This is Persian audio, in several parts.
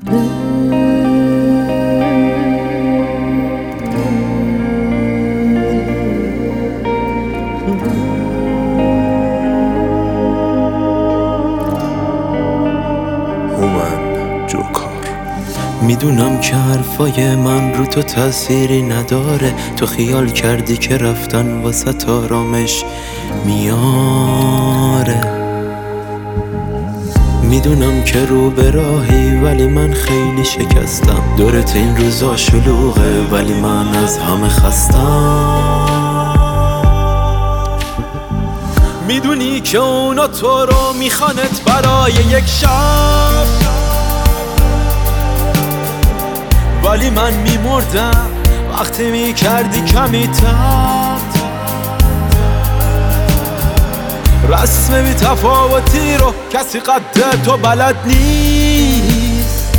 میدونم که حرفای من رو تو تأثیری نداره، تو خیال کردی که رفتن واسه آرامش میاره. میدونم که رو به راهی ولی من خیلی شکستم، دورت این روزا شلوغه ولی من از همه خستم. میدونی که اونا تو رو میخوانت برای یک شب، ولی من میمردم وقتی میکردی کمی تب. رسم بی تفاوتی رو کسی قد تو بلد نیست.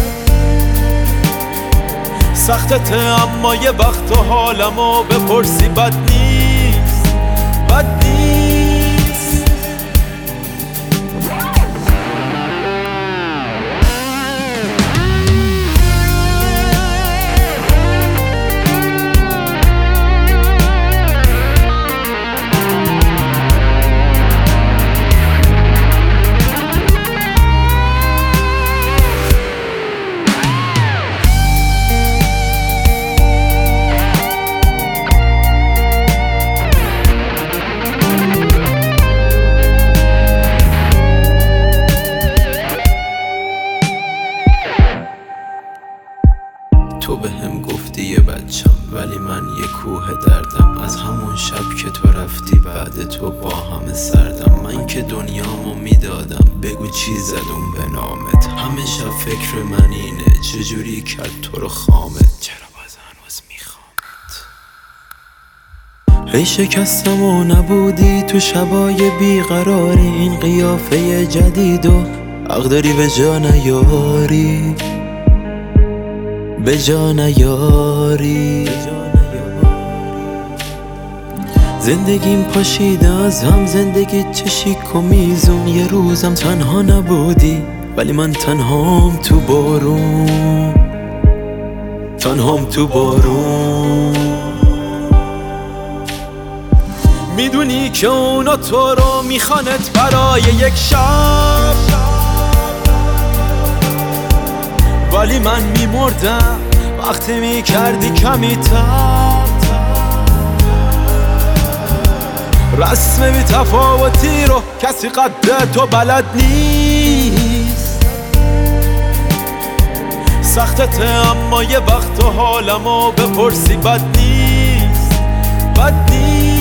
سختته اما یه وقت و حالمو بپرسی بد نیست، بد نیست. تو به هم گفتی یه بچم ولی من یه کوه دردم. از همون شب که تو رفتی بعد تو با همه سردم. من که دنیامو میدادم، بگو چی زدم به نامت. همه شب فکر من اینه چجوری کرد تو رو خامت. چرا باز هنوز میخوامت؟ هی شکستم و نبودی تو شبای بیقراری. این قیافه جدید و حق داری به جا نیاری، به جا نیاری. زندگیم پاشیده از هم، زندگی چشیک و میزون. یه روزم تنها نبودی ولی من تنهام تو بارون، تنهام تو بارون. میدونی که اونا تو رو میخوانت برای یک شب، ولی من میمردم وقتی میکردی کمی تب. رسم بی تفاوتی رو کسی قد تو بلد نیست. سختته اما یه وقت و حالمو بپرسی بد نیست، بد نیست.